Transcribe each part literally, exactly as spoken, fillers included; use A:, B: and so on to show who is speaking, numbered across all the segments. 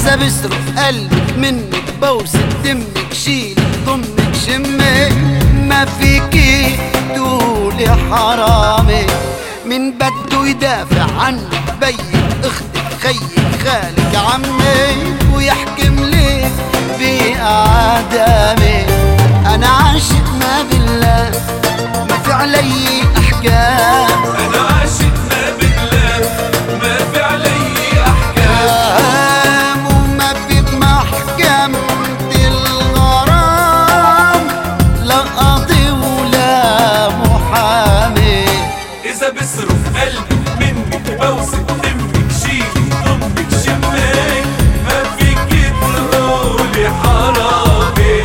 A: إذا بيصرف قلبك منك بوسة دمك شيلك ضمك شمك ما فيكي تقولي حرامي. من بده يدافع عنك بيك اختك خيك خالك عمي ويحكم لك بأعدامي. أنا عاشق ما بالله ما في علي أحكام.
B: أنا عاشق ما بالله ما في علي أحكام.
A: وما في بمحكمة الغرام لا قاضي ولا محامي.
B: إذا بصرف قلبي منك بوسة دمك شيلي ضمك شمك ما فيك تقولي حرامي.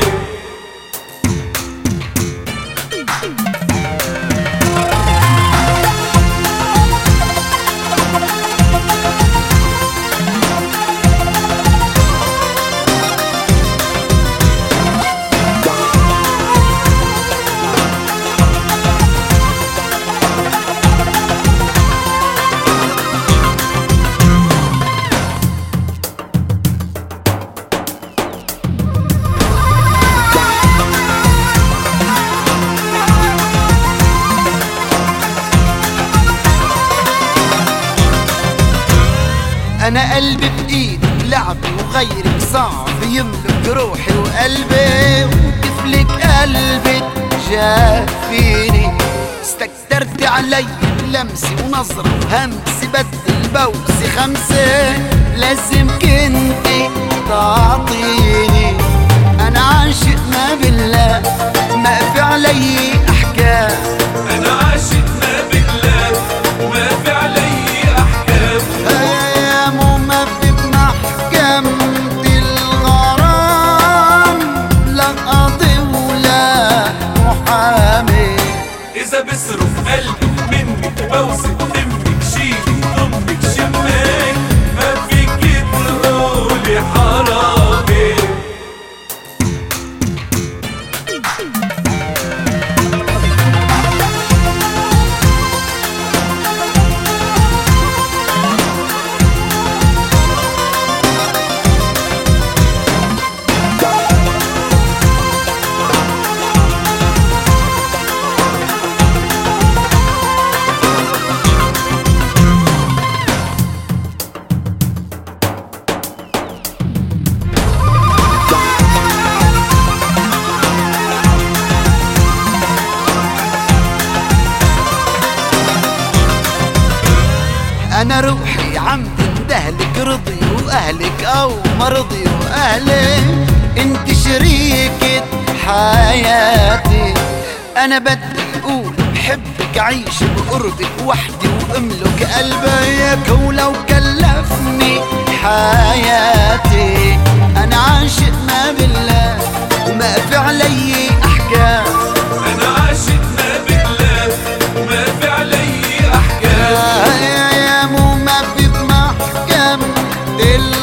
A: أنا قلبي بإيدك لعبي وغيرك صعب يملك روحي وقلبي. وكفلك قلبك جافيني استكترت علي لمسي ونظرة وهمسي بدل بوسي خمسة لازم كنتي تعطيني. أنا عاشق ما بالله ما في علي أحكام.
B: أنا عاشق ما بالله ما في علي أحكام. إذا بصرف قلبي منك بوسة دمك شيلي ضمك شمك ما فيك تقولي حرامي.
A: أنا روحي عم تندهلك رضي وأهلك أو ما رضي وأهلي. انت شريكة حياتي أنا بدي أقول بحبك عيش بقربك وحدي وأملك قلبك ولو كلفني حياتي. أنا عاشق ما بالله وما في علي أحكام.
B: أنا عاشق ما بالله وما في علي أحكام.
A: يا يا مو ما في بمحكمة